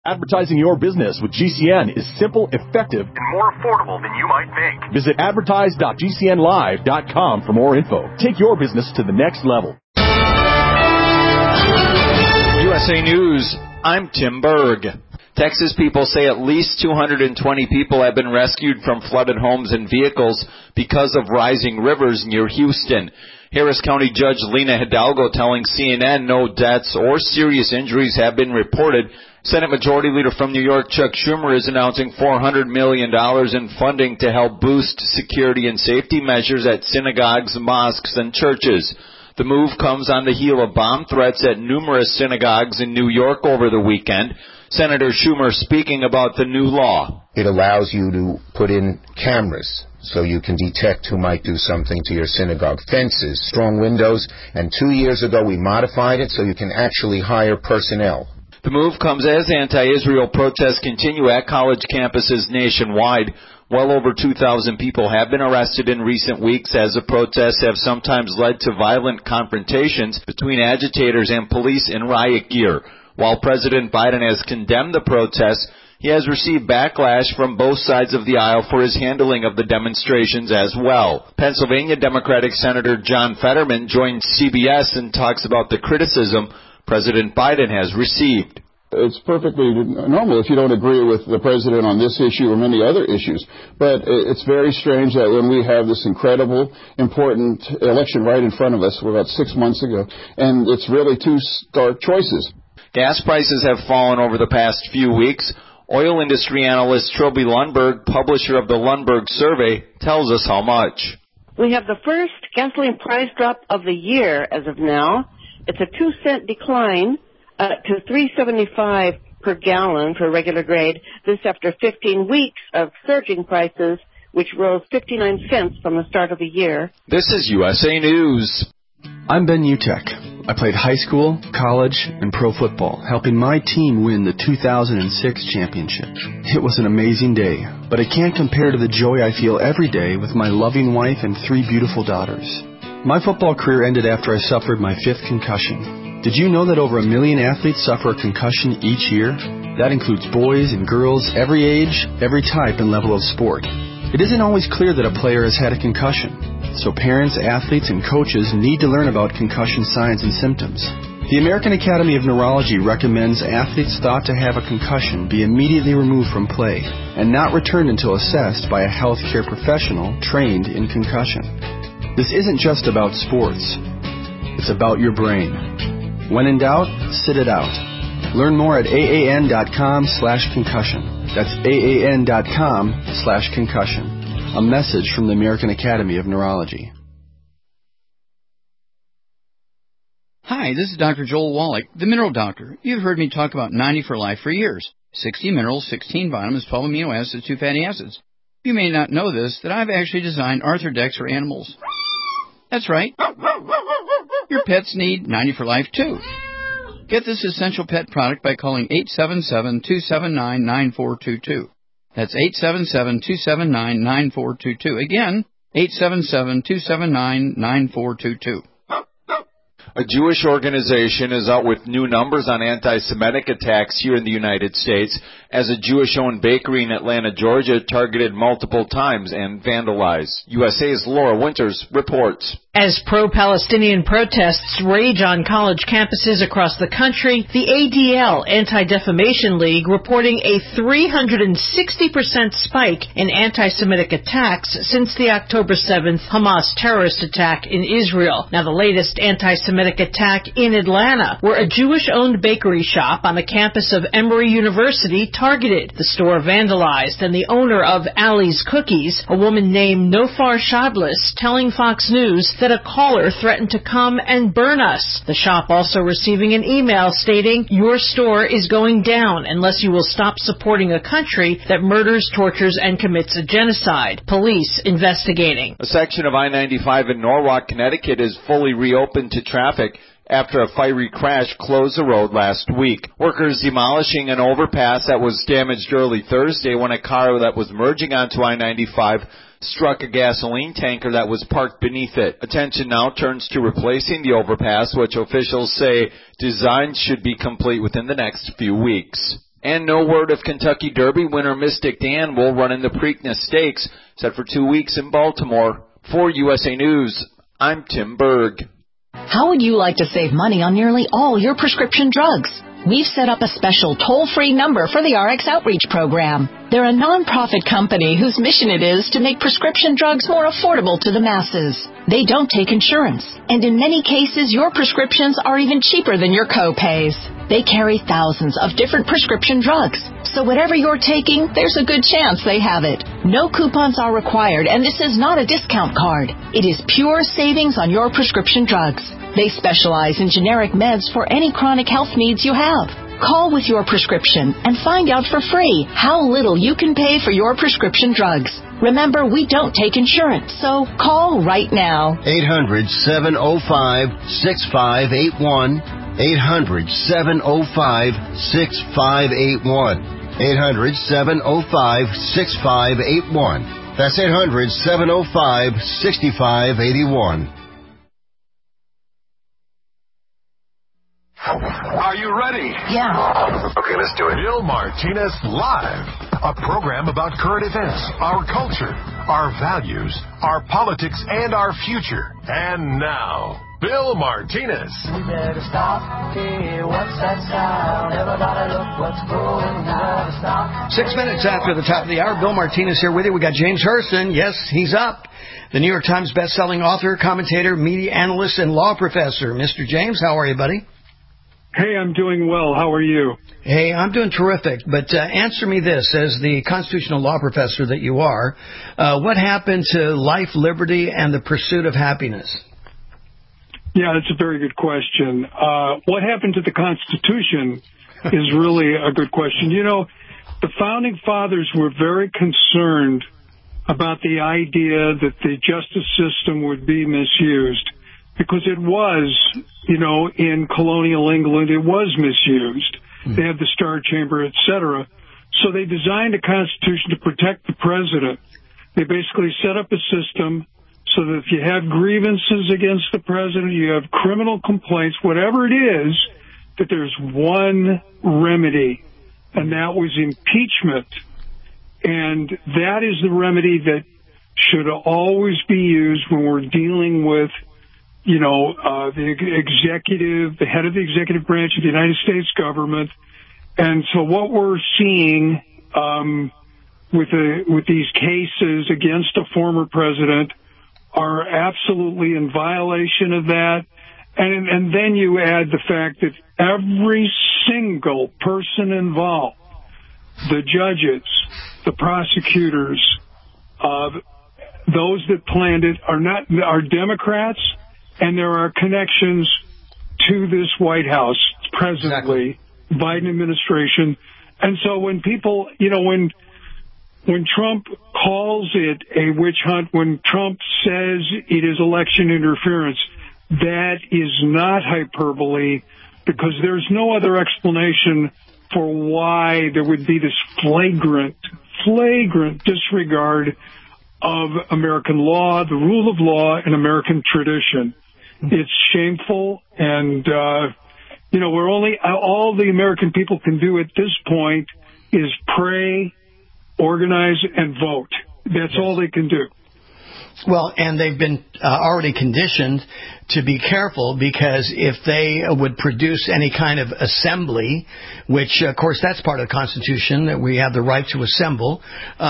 Advertising your business with GCN is simple, effective, and more affordable than you might think. Visit advertise.gcnlive.com for more info. Take your business to the next level. USA News, I'm Tim Berg. Texas people say at least 220 people have been rescued from flooded homes and vehicles because of rising rivers near Houston. Harris County Judge Lena Hidalgo telling CNN no deaths or serious injuries have been reported. Senate Majority Leader from New York, Chuck Schumer, is announcing $400 million in funding to help boost security and safety measures at synagogues, mosques, and churches. The move comes on the heel of bomb threats at numerous synagogues in New York over the weekend. Senator Schumer speaking about the new law. It allows you to put in cameras so you can detect who might do something to your synagogue. Fences, strong windows, and 2 years ago we modified it so you can actually hire personnel. The move comes as anti-Israel protests continue at college campuses nationwide. Well over 2,000 people have been arrested in recent weeks as the protests have sometimes led to violent confrontations between agitators and police in riot gear. While President Biden has condemned the protests, he has received backlash from both sides of the aisle for his handling of the demonstrations as well. Pennsylvania Democratic Senator John Fetterman joined CBS and talks about the criticism President Biden has received. It's perfectly normal if you don't agree with the president on this issue or many other issues. But it's very strange that when we have this incredible, important election right in front of us, about 6 months ago, and it's really two stark choices. Gas prices have fallen over the past few weeks. Oil industry analyst Trilby Lundberg, publisher of the Lundberg Survey, tells us how much. We have the first gasoline price drop of the year as of now. It's a 2-cent decline to $3.75 per gallon for regular grade. This after 15 weeks of surging prices, which rose 59 cents from the start of the year. This is USA News. I'm Ben Utek. I played high school, college, and pro football, helping my team win the 2006 championship. It was an amazing day, but it can't compare to the joy I feel every day with my loving wife and 3 beautiful daughters. My football career ended after I suffered my 5th concussion. Did you know that over 1 million athletes suffer a concussion each year? That includes boys and girls, every age, every type and level of sport. It isn't always clear that a player has had a concussion, so parents, athletes, and coaches need to learn about concussion signs and symptoms. The American Academy of Neurology recommends athletes thought to have a concussion be immediately removed from play and not returned until assessed by a healthcare professional trained in concussion. This isn't just about sports. It's about your brain. When in doubt, sit it out. Learn more at AAN.com/concussion. That's AAN.com/concussion. A message from the American Academy of Neurology. Hi, this is Dr. Joel Wallach, the Mineral Doctor. You've heard me talk about 90 for Life for years. 60 minerals, 16 vitamins, 12 amino acids, 2 fatty acids. You may not know this, that I've actually designed Arthrodex for animals. That's right. Your pets need 90 for Life, too. Get this essential pet product by calling 877-279-9422. That's 877-279-9422. Again, 877-279-9422. A Jewish organization is out with new numbers on anti-Semitic attacks here in the United States as a Jewish-owned bakery in Atlanta, Georgia, targeted multiple times and vandalized. USA's Laura Winters reports. As pro-Palestinian protests rage on college campuses across the country, the ADL, Anti-Defamation League, reporting a 360% spike in anti-Semitic attacks since the October 7th Hamas terrorist attack in Israel. Now, the latest anti-Semitic attack in Atlanta, where a Jewish-owned bakery shop on the campus of Emory University targeted. The store vandalized, and the owner of Ali's Cookies, a woman named Nofar Shadlis, telling Fox News that a caller threatened to come and burn us. The shop also receiving an email stating, "Your store is going down unless you will stop supporting a country that murders, tortures, and commits a genocide." Police investigating. A section of I-95 in Norwalk, Connecticut is fully reopened to traffic after a fiery crash closed the road last week. Workers demolishing an overpass that was damaged early Thursday when a car that was merging onto I-95 struck a gasoline tanker that was parked beneath it. Attention now turns to replacing the overpass, which officials say design should be complete within the next few weeks. And no word of Kentucky Derby winner Mystic Dan will run in the Preakness Stakes, set for 2 weeks in Baltimore. For USA News, I'm Tim Berg. How would you like to save money on nearly all your prescription drugs? We've set up a special toll-free number for the RX Outreach Program. They're a non-profit company whose mission it is to make prescription drugs more affordable to the masses. They don't take insurance, and in many cases, your prescriptions are even cheaper than your co-pays. They carry thousands of different prescription drugs, so whatever you're taking, there's a good chance they have it. No coupons are required, and this is not a discount card. It is pure savings on your prescription drugs. They specialize in generic meds for any chronic health needs you have. Call with your prescription and find out for free how little you can pay for your prescription drugs. Remember, we don't take insurance, so call right now. 800-705-6581. 800-705-6581. 800-705-6581. That's 800-705-6581. Are you ready? Yeah. Okay, let's do it. Bill Martinez Live, a program about current events, our culture, our values, our politics, and our future. And now, Bill Martinez. We better stop. Hey, what's that sound? Everybody look what's going on. 6 minutes after the top of the hour, Bill Martinez here with you. We got James Hurston. Yes, he's up. The New York Times best-selling author, commentator, media analyst, and law professor. Mr. James, how are you, buddy? Hey, I'm doing well. How are you? Hey, I'm doing terrific. But answer me this, as the constitutional law professor that you are, what happened to life, liberty, and the pursuit of happiness? Yeah, that's a very good question. What happened to the Constitution is really a good question. You know, the Founding Fathers were very concerned about the idea that the justice system would be misused. Because it was, you know, in colonial England, it was misused. They had the Star Chamber, et cetera. So they designed a constitution to protect the president. They basically set up a system so that if you have grievances against the president, you have criminal complaints, whatever it is, that there's one remedy, and that was impeachment. And that is the remedy that should always be used when we're dealing with, you know, the executive, the head of the executive branch of the United States government. And so what we're seeing with these cases against a former president are absolutely in violation of that. And then you add the fact that every single person involved, the judges, the prosecutors, those that planned it are Democrats. And there are connections to this White House presently, Biden administration. And so when people, you know, when Trump calls it a witch hunt, when Trump says it is election interference, that is not hyperbole, because there's no other explanation for why there would be this flagrant disregard of American law, the rule of law, and American tradition. It's shameful, and, you know, all the American people can do at this point is pray, organize, and vote. That's all they can do. Well, and they've been already conditioned to be careful, because if they would produce any kind of assembly, which, of course, that's part of the Constitution, that we have the right to assemble,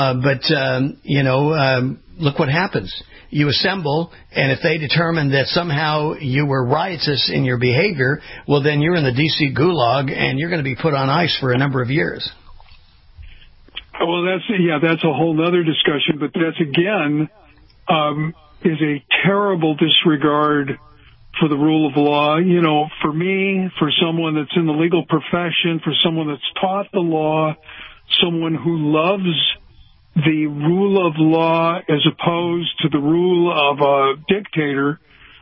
you know, look what happens. You assemble, and if they determine that somehow you were riotous in your behavior, well, then you're in the D.C. gulag, and you're going to be put on ice for a number of years. Well, that's a whole other discussion, but that's, again, is a terrible disregard for the rule of law. You know, for me, for someone that's in the legal profession, for someone that's taught the law, someone who loves the rule of law as opposed to the rule of a dictator,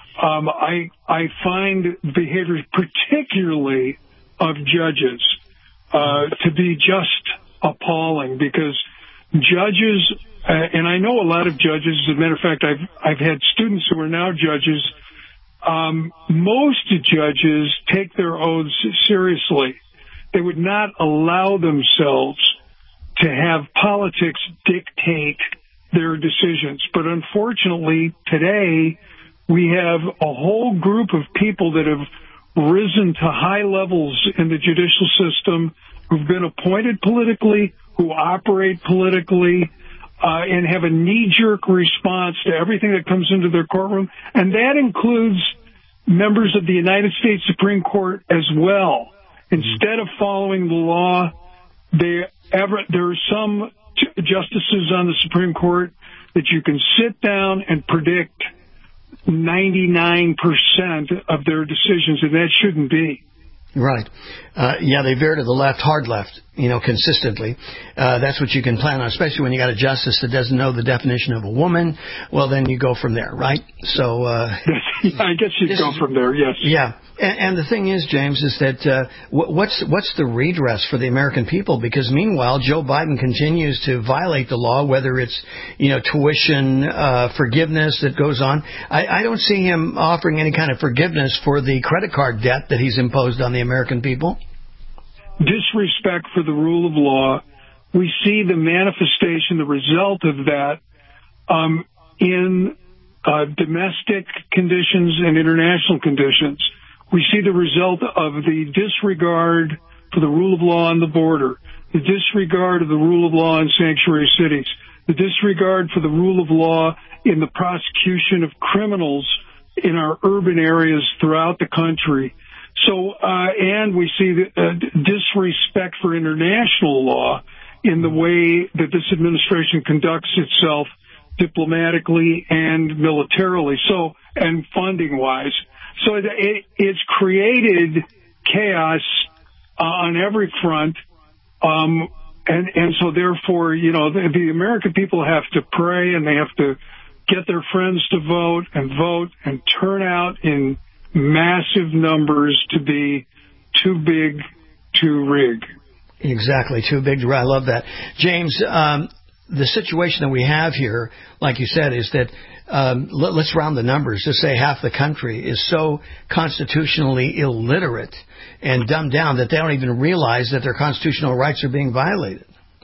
I find behavior, particularly of judges, to be just appalling, because judges, and I know a lot of judges, as a matter of fact, I've had students who are now judges. Most judges take their oaths seriously. they would not allow themselves to have politics dictate their decisions. But unfortunately, today, we have a whole group of people that have risen to high levels in the judicial system, who've been appointed politically, who operate politically, and have a knee-jerk response to everything that comes into their courtroom. And that includes members of the United States Supreme Court as well. Instead of following the law, there are some justices on the Supreme Court that you can sit down and predict 99% of their decisions, and that shouldn't be. Right. They veer to the left, hard left, consistently. That's what you can plan on, especially when you got a justice that doesn't know the definition of a woman. Well, then you go from there, right? So, I guess you'd go from there, yes. Yeah. And the thing is, James, is that what's the redress for the American people? Because meanwhile, Joe Biden continues to violate the law, whether it's, tuition forgiveness that goes on. I don't see him offering any kind of forgiveness for the credit card debt that he's imposed on the American people. Disrespect for the rule of law. We see the manifestation, the result of that in domestic conditions and international conditions. We see the result of the disregard for the rule of law on the border, the disregard of the rule of law in sanctuary cities, the disregard for the rule of law in the prosecution of criminals in our urban areas throughout the country. So, and we see the disrespect for international law in the way that this administration conducts itself diplomatically and militarily, so, and funding-wise. So it's created chaos on every front, and so therefore, the American people have to pray, and they have to get their friends to vote and turn out in massive numbers to be too big to rig. Exactly, too big to rig. I love that. James, the situation that we have here, like you said, is that let's round the numbers. Just say half the country is so constitutionally illiterate and dumbed down that they don't even realize that their constitutional rights are being violated.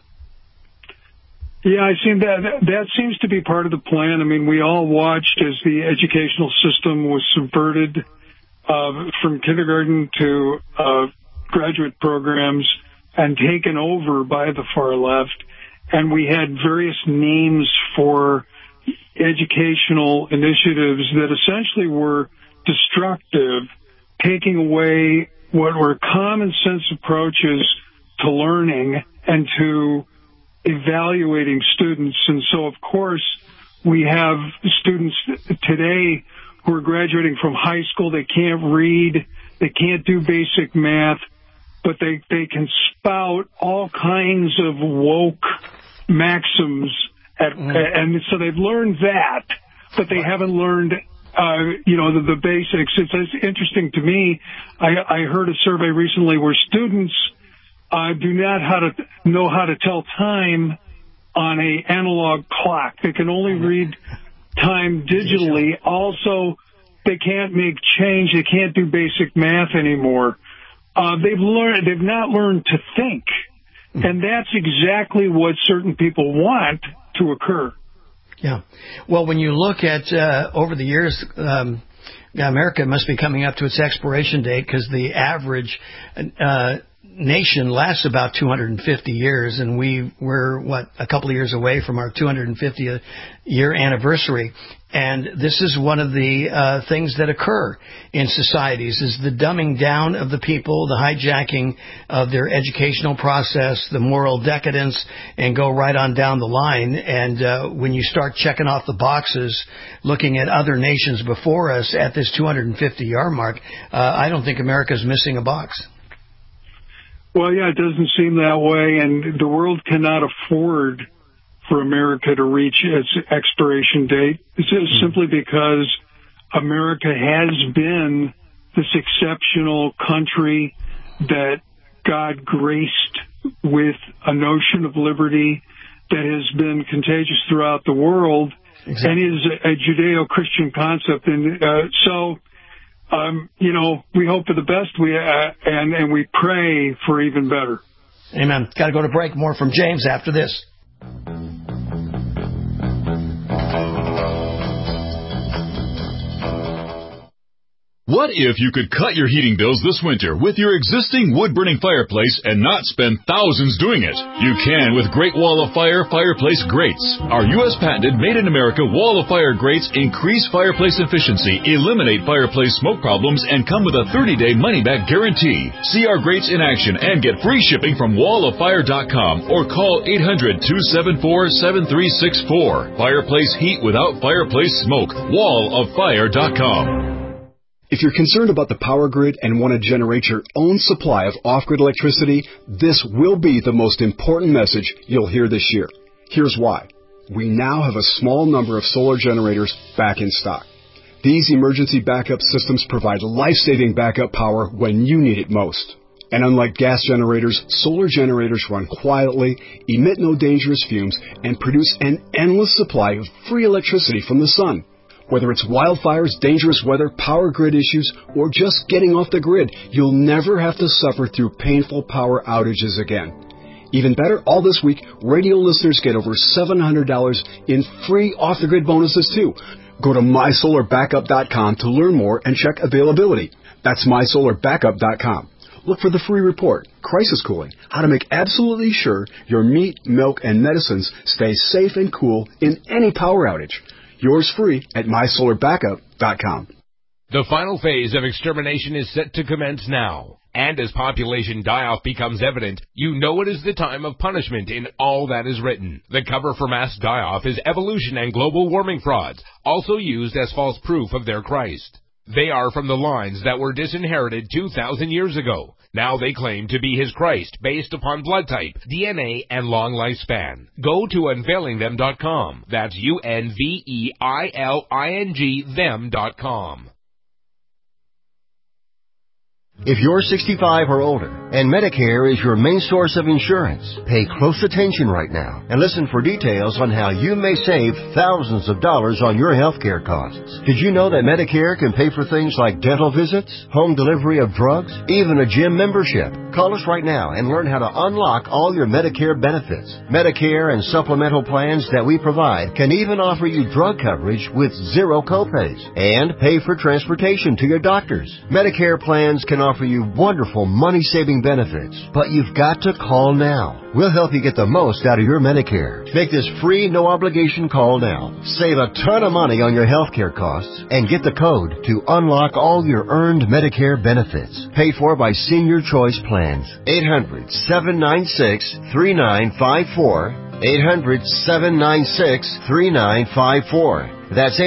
Yeah, I see that seems to be part of the plan. I mean, we all watched as the educational system was subverted from kindergarten to graduate programs and taken over by the far left. And we had various names for educational initiatives that essentially were destructive, taking away what were common sense approaches to learning and to evaluating students. And so, of course, we have students today who are graduating from high school. They can't read, they can't do basic math, but they can spout all kinds of woke maxims, and so they've learned that, but they haven't learned, the basics. It's interesting to me. I heard a survey recently where students do not know how to tell time on a analog clock. They can only read time digitally. Also, they can't make change. They can't do basic math anymore. They've not learned to think. And that's exactly what certain people want to occur. Yeah. Well, when you look at over the years, America must be coming up to its expiration date because the average nation lasts about 250 years, and we're a couple of years away from our 250th year anniversary. And this is one of the things that occur in societies, is the dumbing down of the people, the hijacking of their educational process, the moral decadence, and go right on down the line. And when you start checking off the boxes, looking at other nations before us at this 250-year mark, I don't think America's missing a box. Well, yeah, it doesn't seem that way, and the world cannot afford for America to reach its expiration date. It's just simply because America has been this exceptional country that God graced with a notion of liberty that has been contagious throughout the world. Exactly. And is a Judeo-Christian concept. And so we hope for the best. And we pray for even better. Amen. Got to go to break. More from James after this. What if you could cut your heating bills this winter with your existing wood-burning fireplace and not spend thousands doing it? You can with Great Wall of Fire fireplace grates. Our U.S. patented made-in-America Wall of Fire grates increase fireplace efficiency, eliminate fireplace smoke problems, and come with a 30-day money-back guarantee. See our grates in action and get free shipping from walloffire.com or call 800-274-7364. Fireplace heat without fireplace smoke. walloffire.com. If you're concerned about the power grid and want to generate your own supply of off-grid electricity, this will be the most important message you'll hear this year. Here's why. We now have a small number of solar generators back in stock. These emergency backup systems provide life-saving backup power when you need it most. And unlike gas generators, solar generators run quietly, emit no dangerous fumes, and produce an endless supply of free electricity from the sun. Whether it's wildfires, dangerous weather, power grid issues, or just getting off the grid, you'll never have to suffer through painful power outages again. Even better, all this week, radio listeners get over $700 in free off-the-grid bonuses too. Go to mysolarbackup.com to learn more and check availability. That's mysolarbackup.com. Look for the free report, Crisis Cooling, how to make absolutely sure your meat, milk, and medicines stay safe and cool in any power outage. Yours free at mysolarbackup.com. The final phase of extermination is set to commence now. And as population die-off becomes evident, you know it is the time of punishment in all that is written. The cover for mass die-off is evolution and global warming frauds, also used as false proof of their Christ. They are from the lines that were disinherited 2,000 years ago. Now they claim to be his Christ based upon blood type, DNA, and long lifespan. Go to unveilingthem.com. That's UNVEILING them.com. If you're 65 or older and Medicare is your main source of insurance, pay close attention right now and listen for details on how you may save thousands of dollars on your health care costs. Did you know that Medicare can pay for things like dental visits, home delivery of drugs, even a gym membership? Call us right now and learn how to unlock all your Medicare benefits. Medicare and supplemental plans that we provide can even offer you drug coverage with zero copays and pay for transportation to your doctors. Medicare plans can offer you wonderful money-saving benefits, but you've got to call now. We'll help you get the most out of your Medicare. Make this free, no-obligation call now. Save a ton of money on your health care costs and get the code to unlock all your earned Medicare benefits. Paid for by Senior Choice Plans. 800-796-3954. 800-796-3954. That's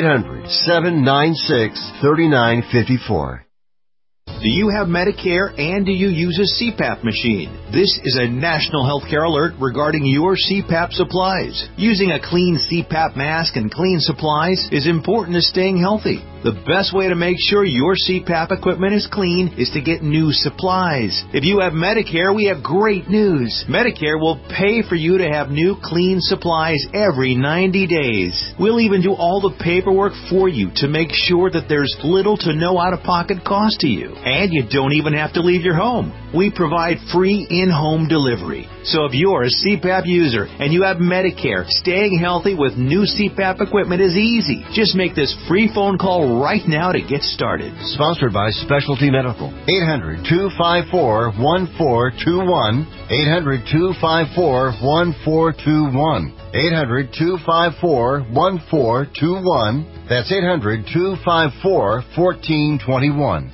800-796-3954. Do you have Medicare and do you use a CPAP machine? This is a national healthcare alert regarding your CPAP supplies. Using a clean CPAP mask and clean supplies is important to staying healthy. The best way to make sure your CPAP equipment is clean is to get new supplies. If you have Medicare, we have great news. Medicare will pay for you to have new clean supplies every 90 days. We'll even do all the paperwork for you to make sure that there's little to no out-of-pocket cost to you. And you don't even have to leave your home. We provide free in-home delivery. So if you're a CPAP user and you have Medicare, staying healthy with new CPAP equipment is easy. Just make this free phone call right now to get started. Sponsored by Specialty Medical. 800-254-1421. 800-254-1421. 800-254-1421. That's 800-254-1421.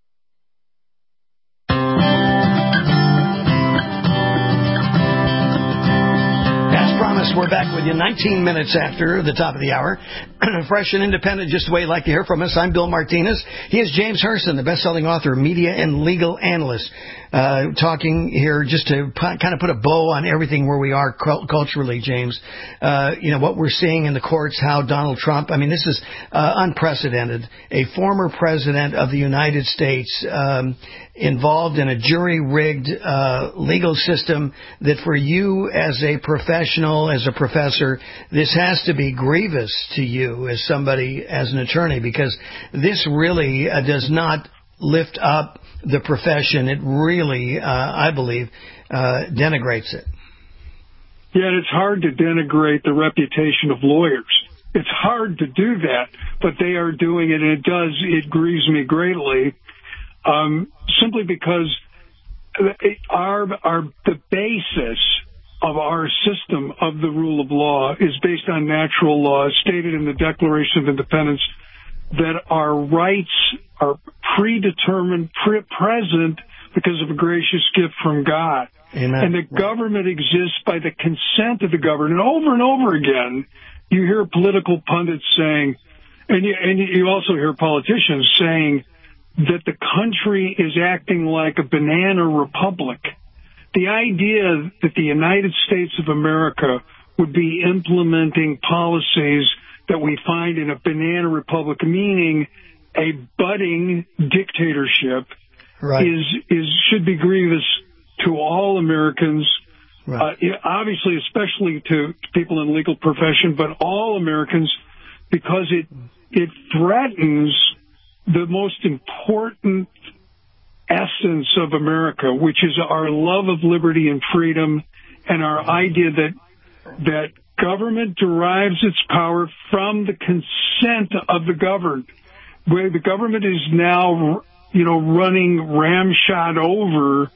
We're back with you 19 minutes after the top of the hour. Fresh and independent, just the way you like to hear from us. I'm Bill Martinez. He is James Hurston, the best-selling author, media, and legal analyst. talking here just to kind of put a bow on everything where we are culturally, James. What we're seeing in the courts, how Donald Trump, I mean, this is unprecedented. A former president of the United States involved in a jury-rigged legal system that for you as a professional, as a professor, this has to be grievous to you as somebody, as an attorney, because this really does not lift up the profession. It really, I believe, denigrates it. Yeah, and it's hard to denigrate the reputation of lawyers. It's hard to do that, but they are doing it, and it grieves me greatly, simply because the basis of our system of the rule of law is based on natural law, stated in the Declaration of Independence, that our rights are predetermined, present because of a gracious gift from God. Amen. And the government exists by the consent of the governed. And over again, you hear political pundits saying, and you also hear politicians saying that the country is acting like a banana republic. The idea that the United States of America would be implementing policies that we find in a banana republic, meaning a budding dictatorship, right, should be grievous to all Americans, right. Obviously, especially to people in the legal profession, but all Americans, because it threatens the most important essence of America, which is our love of liberty and freedom, and our idea that government derives its power from the consent of the governed. Where the government is now, running ramshot over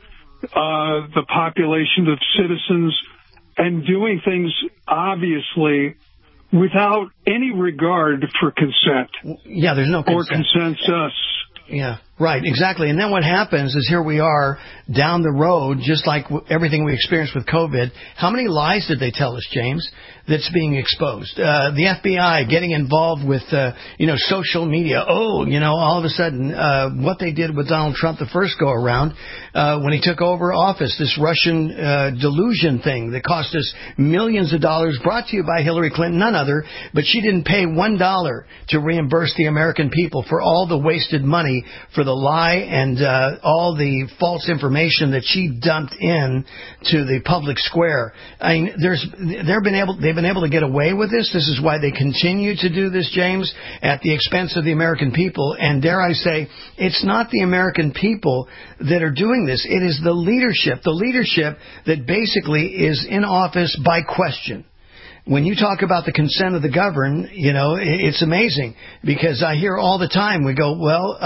the population of citizens and doing things, obviously, without any regard for consent. Yeah, there's no consent. Or consensus. Yeah, right, exactly. And then what happens is here we are down the road, just like everything we experienced with COVID. How many lies did they tell us, James, that's being exposed? The FBI getting involved with, social media. All of a sudden, what they did with Donald Trump the first go around, when he took over office, this Russian delusion thing that cost us millions of dollars, brought to you by Hillary Clinton, none other, but she didn't pay $1 to reimburse the American people for all the wasted money for the lie and all the false information that she dumped in to the public square. I mean, they've been able to get away with this. This is why they continue to do this, James, at the expense of the American people. And dare I say, it's not the American people that are doing this. It is the leadership that basically is in office by question. When you talk about the consent of the governed, it's amazing, because I hear all the time, we go,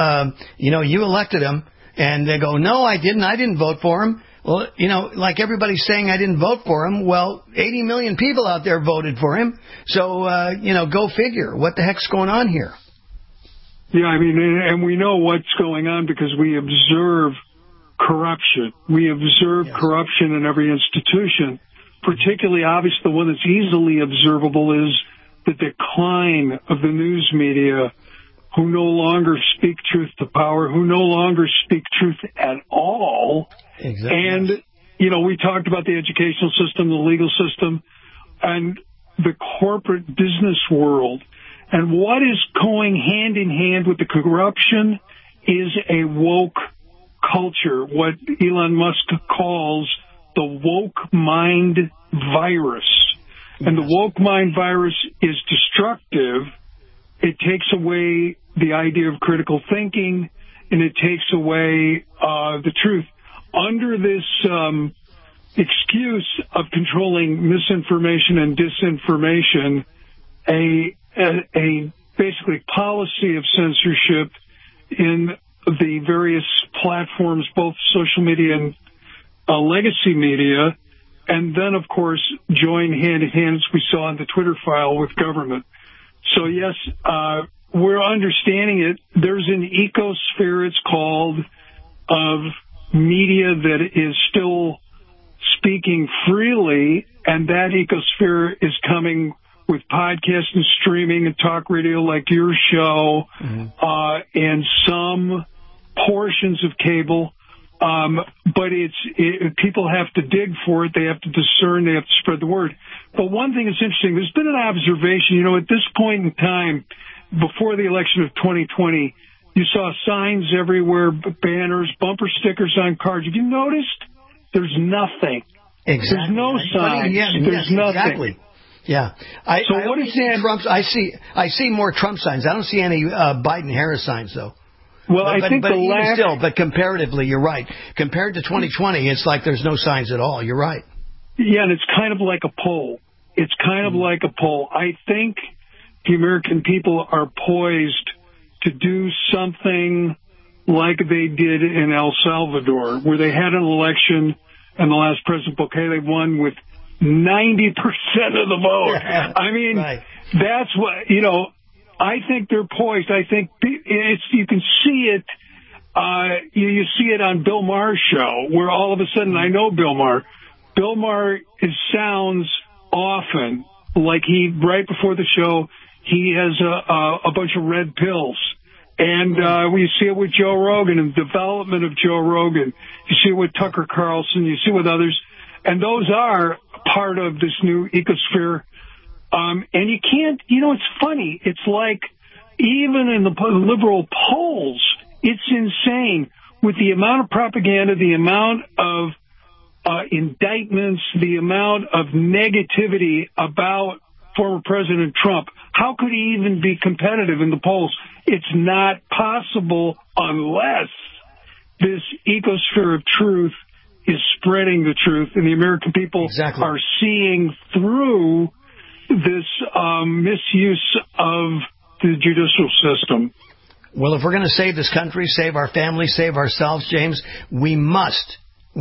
you elected him, and they go, no, I didn't. I didn't vote for him. Well, like everybody's saying I didn't vote for him. Well, 80 million people out there voted for him. So, go figure. What the heck's going on here? Yeah, I mean, and we know what's going on because we observe corruption. We observe corruption in every institution. Particularly obvious, the one that's easily observable is the decline of the news media, who no longer speak truth to power, who no longer speak truth at all. Exactly. And, we talked about the educational system, the legal system, and the corporate business world. And what is going hand in hand with the corruption is a woke culture, what Elon Musk calls the woke mind virus. And the woke mind virus is destructive. It takes away the idea of critical thinking, and it takes away the truth. Under this excuse of controlling misinformation and disinformation, a basically policy of censorship in the various platforms, both social media and legacy media, and then, of course, join hand in hand, as we saw in the Twitter file, with government. So, yes, we're understanding it. There's an ecosphere, it's called, of media that is still speaking freely, and that ecosphere is coming with podcasts and streaming and talk radio like your show, and some portions of cable. But people have to dig for it. They have to discern. They have to spread the word. But one thing that's interesting, there's been an observation, at this point in time, before the election of 2020, you saw signs everywhere, banners, bumper stickers on cars. Have you noticed? There's nothing. Exactly. There's no signs. There's nothing. Exactly. Yeah. I see more Trump signs. I don't see any Biden-Harris signs, though. Well, I think but comparatively, you're right. Compared to 2020, it's like there's no signs at all. You're right. Yeah, and it's kind of like a poll. It's kind of like a poll. I think the American people are poised to do something like they did in El Salvador, where they had an election and the last President Bukele won with 90% of the vote. I mean, that's what, I think they're poised. I think you can see it. You see it on Bill Maher's show, where all of a sudden, I know Bill Maher. Bill Maher sounds often like right before the show, he has a bunch of red pills. And we see it with Joe Rogan and the development of Joe Rogan. You see it with Tucker Carlson. You see it with others. And those are part of this new ecosphere. And you can't, it's funny. It's like even in the liberal polls, it's insane with the amount of propaganda, the amount of indictments, the amount of negativity about former President Trump. How could he even be competitive in the polls? It's not possible unless this ecosphere of truth is spreading the truth, and the American people are seeing through this misuse of the judicial system. Well, if we're going to save this country, save our families, save ourselves, James, we must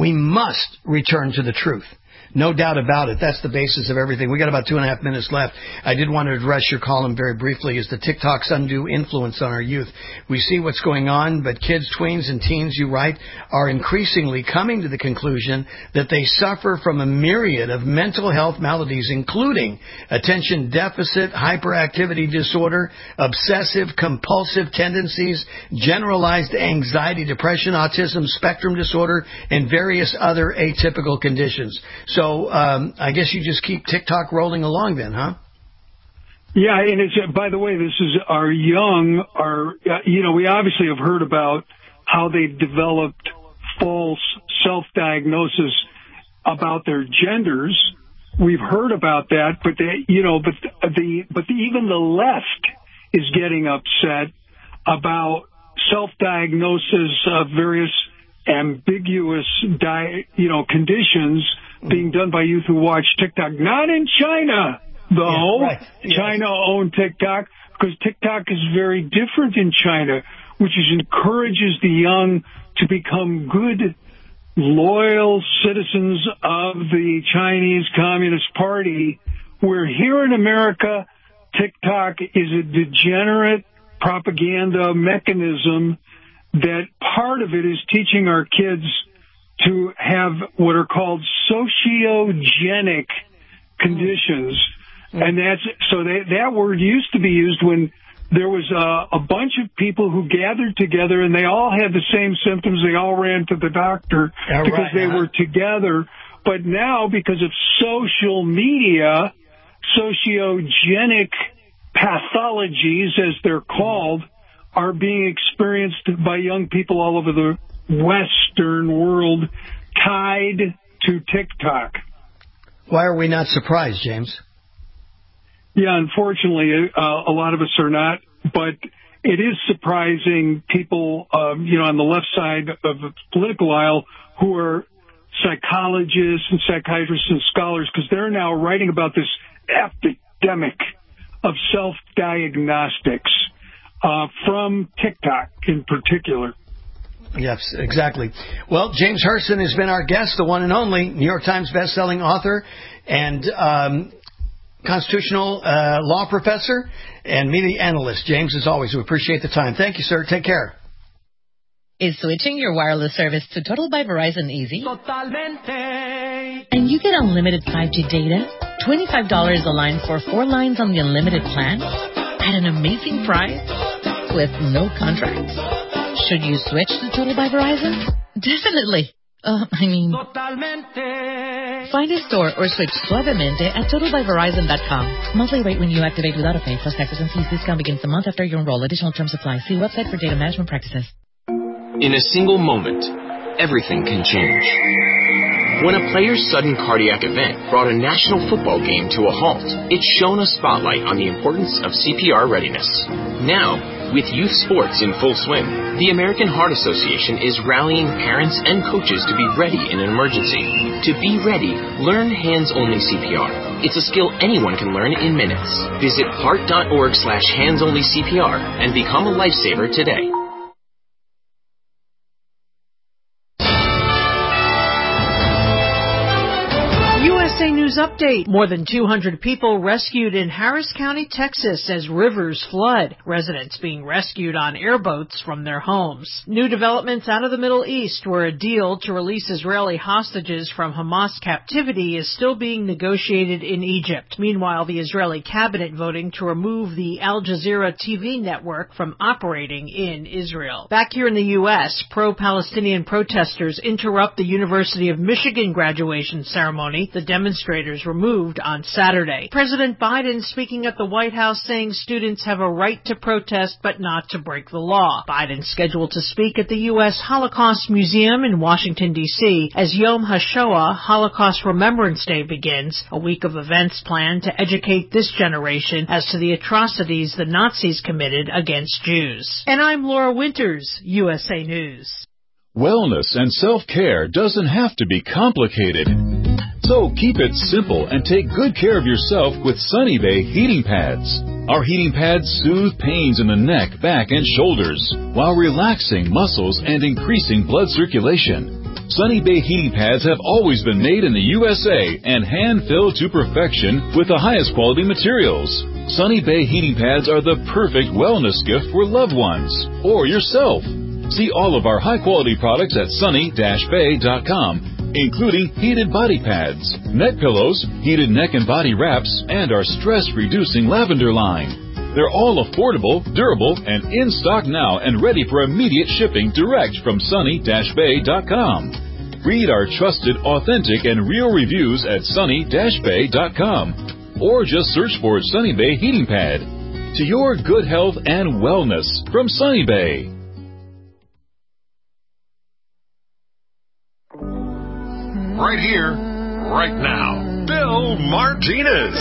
return to the truth. No doubt about it. That's the basis of everything. We got about 2.5 minutes left. I did want to address your column very briefly. Is the TikTok's undue influence on our youth? We see what's going on, but kids, tweens, and teens, you write, are increasingly coming to the conclusion that they suffer from a myriad of mental health maladies, including attention deficit, hyperactivity disorder, obsessive compulsive tendencies, generalized anxiety, depression, autism spectrum disorder, and various other atypical conditions. So I guess you just keep TikTok rolling along then, huh? Yeah, and by the way, this is we obviously have heard about how they've developed false self-diagnosis about their genders. We've heard about that, but even the left is getting upset about self-diagnosis of various ambiguous conditions being done by youth who watch TikTok. Not in China, though. Yeah, right. China owned TikTok, because TikTok is very different in China, which encourages the young to become good, loyal citizens of the Chinese Communist Party, where here in America, TikTok is a degenerate propaganda mechanism that part of it is teaching our kids to have what are called sociogenic conditions. And that word used to be used when there was a bunch of people who gathered together and they all had the same symptoms. They all ran to the doctor because they were together. But now, because of social media, sociogenic pathologies, as they're called, are being experienced by young people all over the Western world, tied to TikTok. Why are we not surprised, James? Yeah, unfortunately, a lot of us are not, but it is surprising people, on the left side of the political aisle who are psychologists and psychiatrists and scholars, because they're now writing about this epidemic of self-diagnostics from TikTok in particular. Yes, exactly. Well, James Herson has been our guest, the one and only New York Times best-selling author and constitutional law professor and media analyst. James, as always, we appreciate the time. Thank you, sir. Take care. Is switching your wireless service to Total by Verizon easy? Totalmente. And you get unlimited 5G data, $25 a line for 4 lines on the unlimited plan at an amazing price with no contract. Should you switch to Total by Verizon? Definitely. Find a store or switch Suavemente at TotalByVerizon.com. Monthly rate when you activate without a pay, plus taxes and fees. Discount begins the month after you enroll. Additional terms apply. See website for data management practices. In a single moment, everything can change. When a player's sudden cardiac event brought a national football game to a halt, it shone a spotlight on the importance of CPR readiness. Now, with youth sports in full swing, the American Heart Association is rallying parents and coaches to be ready in an emergency. To be ready, learn hands-only CPR. It's a skill anyone can learn in minutes. Visit heart.org/hands-only-CPR and become a lifesaver today. USA News Update. More than 200 people rescued in Harris County, Texas as rivers flood. Residents being rescued on airboats from their homes. New developments out of the Middle East, where a deal to release Israeli hostages from Hamas captivity is still being negotiated in Egypt. Meanwhile, the Israeli cabinet voting to remove the Al Jazeera TV network from operating in Israel. Back here in the U.S., pro-Palestinian protesters interrupt the University of Michigan graduation ceremony. The demonstrators were moved on Saturday. President Biden speaking at the White House saying students have a right to protest but not to break the law. Biden scheduled to speak at the U.S. Holocaust Museum in Washington, D.C. as Yom HaShoah, Holocaust Remembrance Day, begins, a week of events planned to educate this generation as to the atrocities the Nazis committed against Jews. And I'm Laura Winters, USA News. Wellness and self-care doesn't have to be complicated. So keep it simple and take good care of yourself with Sunny Bay heating pads. Our heating pads soothe pains in the neck, back, and shoulders while relaxing muscles and increasing blood circulation. Sunny Bay heating pads have always been made in the USA and hand-filled to perfection with the highest quality materials. Sunny Bay heating pads are the perfect wellness gift for loved ones or yourself. See all of our high-quality products at sunny-bay.com, including heated body pads, neck pillows, heated neck and body wraps, and our stress-reducing lavender line. They're all affordable, durable, and in stock now and ready for immediate shipping direct from sunny-bay.com. Read our trusted, authentic, and real reviews at sunny-bay.com, or just search for Sunny Bay Heating Pad. To your good health and wellness from Sunny Bay. Right here, right now, Bill Martinez.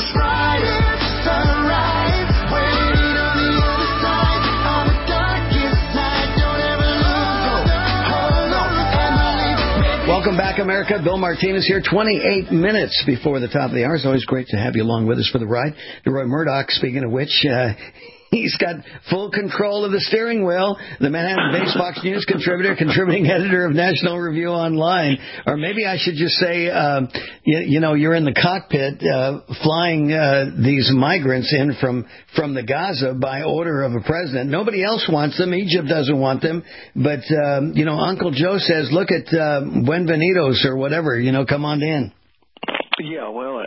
Welcome back, America. Bill Martinez here, 28 minutes before the top of the hour. It's always great to have you along with us for the ride. DeRoy Murdoch, speaking of which, he's got full control of the steering wheel. The Manhattan-based Fox News contributor, contributing editor of National Review Online. Or maybe I should just say, you're in the cockpit flying these migrants in from the Gaza by order of a president. Nobody else wants them. Egypt doesn't want them. But, Uncle Joe says, look at Buenvenidos or whatever, come on in. Yeah, well,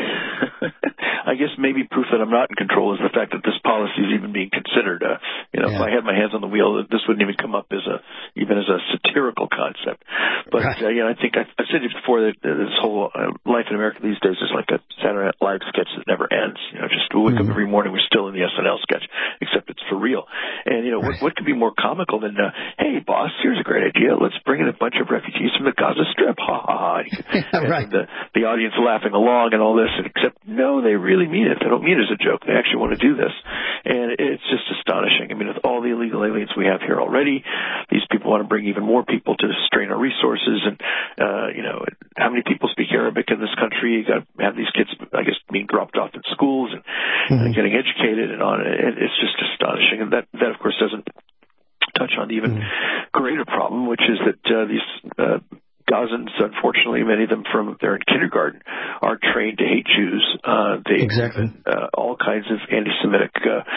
I guess maybe proof that I'm not in control is the fact that this policy is even being considered. If I had my hands on the wheel, this wouldn't even come up even as a satirical concept. But right. I think I've said it before that this whole life in America these days is like a Saturday Night Live sketch that never ends. Just we wake up every morning, we're still in the SNL sketch, except it's for real. And what could be more comical than, hey boss, here's a great idea. Let's bring in a bunch of refugees from the Gaza Strip. Ha ha ha. Right. And the audience laughing along and all this, except no, they really mean it. They don't mean it as a joke. They actually want to do this. And it's just astonishing. I mean, with all the illegal aliens we have here already, these people want to bring even more people to strain our resources. And, how many people speak Arabic in this country? You got to have these kids, I guess, being dropped off in schools and getting educated and on. And it's just astonishing. And that of course, doesn't touch on the even greater problem, which is that these Gazans, unfortunately, many of them they're in kindergarten, are trained to hate Jews. Exactly. All kinds of anti-Semitic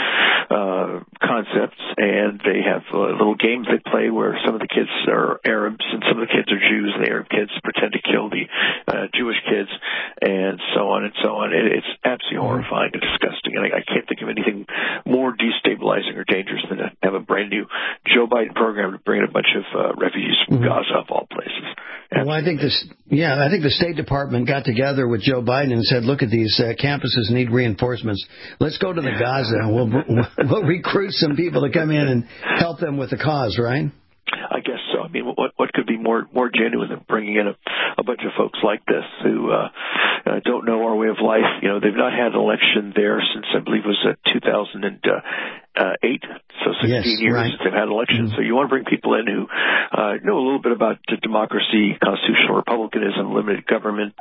concepts, and they have little games they play where some of the kids are Arabs and some of the kids are Jews, and the Arab kids pretend to kill the Jewish kids, and so on and so on. It's absolutely horrifying and disgusting, and I can't think of anything more destabilizing destabilizing or dangerous than to have a brand new Joe Biden program to bring in a bunch of refugees from Gaza, of all places. Well, I think the State Department got together with Joe Biden and said, "Look at these campuses need reinforcements. Let's go to the Gaza and we'll recruit some people to come in and help them with the cause." Right? I guess so. I mean, what could be more genuine than bringing in a bunch of folks like this who don't know our way of life? You know, they've not had an election there since I believe it was 2008, so 16 years since they've had an election. So you want to bring people in who know a little bit about democracy, constitutional republicanism, limited government,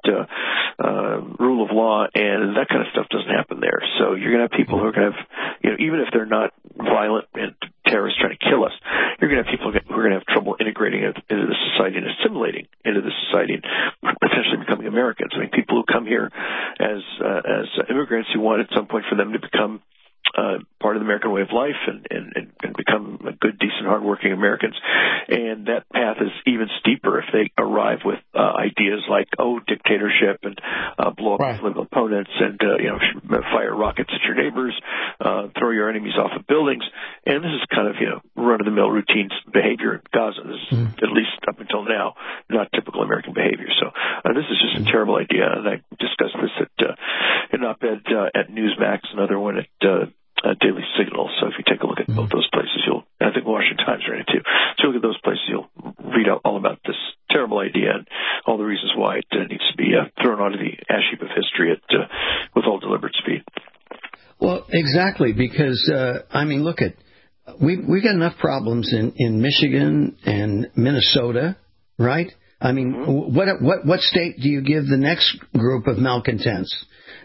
rule of law, and that kind of stuff doesn't happen there. So you're going to have people who are going to have, you know, even if they're not violent and terrorists trying to kill us, you're going to have people who are going to have trouble integrating into the society and assimilating into the society and potentially becoming Americans. I mean, people who come here as immigrants who want at some point for them to become part of the American way of life and become good, decent, hardworking Americans. And that path is even steeper if they arrive with ideas like, dictatorship and blow up political opponents and, fire rockets at your neighbors, throw your enemies off of buildings. And this is kind of, run-of-the-mill routine behavior in Gaza. This is, at least up until now, not typical American behavior. So this is just a terrible idea. And I discussed this at an op-ed at Newsmax, another one at Daily Signal. So if you take a look at both those places, I think Washington Times ran it too. So look at those places, you'll read out all about this terrible idea and all the reasons why it needs to be thrown onto the ash heap of history with all deliberate speed. Well, exactly, because look at we got enough problems in Michigan and Minnesota, right? I mean, what state do you give the next group of malcontents?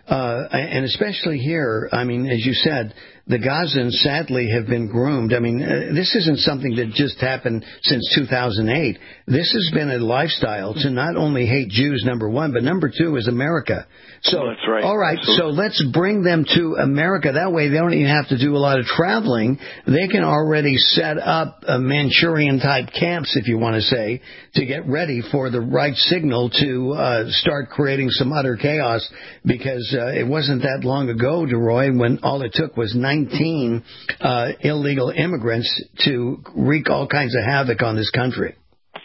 And especially here, I mean, as you said, the Gazans sadly have been groomed. I mean, this isn't something that just happened since 2008. This has been a lifestyle to not only hate Jews, number one, but number two is America. So, that's right. All right, so let's bring them to America. That way they don't even have to do a lot of traveling. They can already set up Manchurian-type camps, if you want to say, to get ready for the right signal to start creating some utter chaos, because it wasn't that long ago, DeRoy, when all it took was 19 illegal immigrants to wreak all kinds of havoc on this country.